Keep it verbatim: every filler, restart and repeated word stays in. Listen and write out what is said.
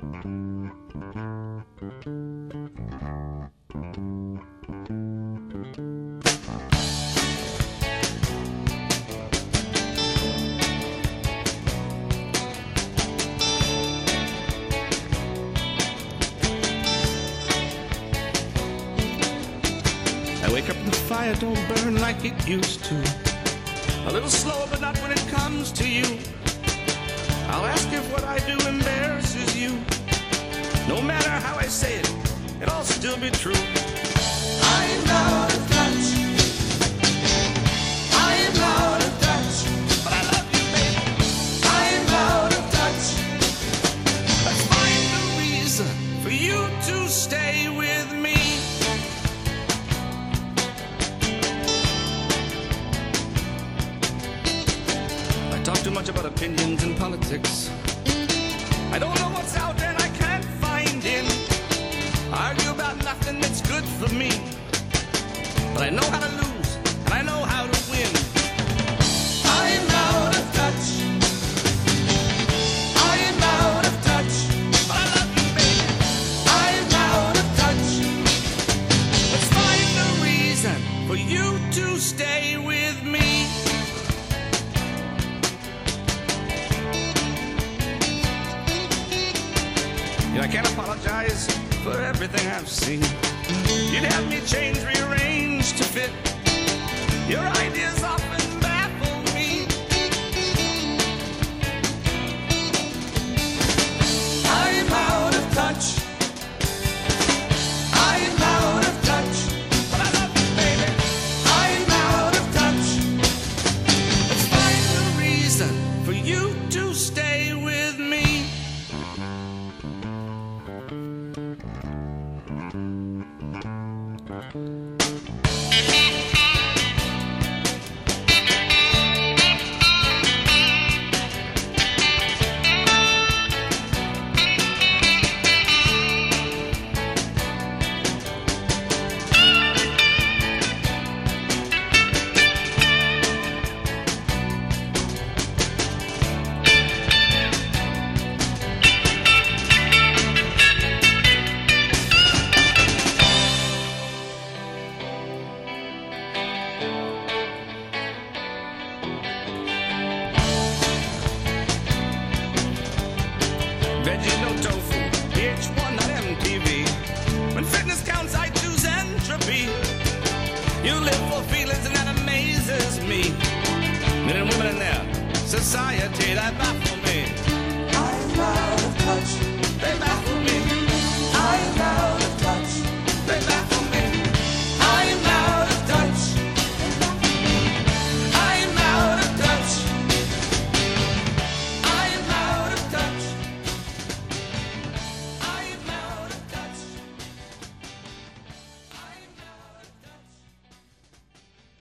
I wake up and the fire don't burn like it used to. A little slower, but not when it comes to you. I'll ask if what I do embarrasses you. No matter how I say it, it'll still be true. I am out of touch. I am out of touch. But I love you, baby. I am out of touch. Let's find a reason for you to stay with me. Talk too much about opinions and politics. I don't know what's out there and I can't find in. Argue about nothing that's good for me. But I know how to lose and I know how to win. I am out of touch. I am out of touch. But I love you, baby. I am out of touch. Let's find a reason for you to stay with me. I can't apologize for everything I've seen. You'd have me change, rearrange to fit. Your ideas often baffle me. I am out of touch. I am out of touch. But I love you, baby. I am out of touch. Let's find a reason for you to stay with me. Veggies, no tofu, V H one, not M T V. When fitness counts, I choose entropy. You live for feelings and that amazes me. Men and women in their society that baffle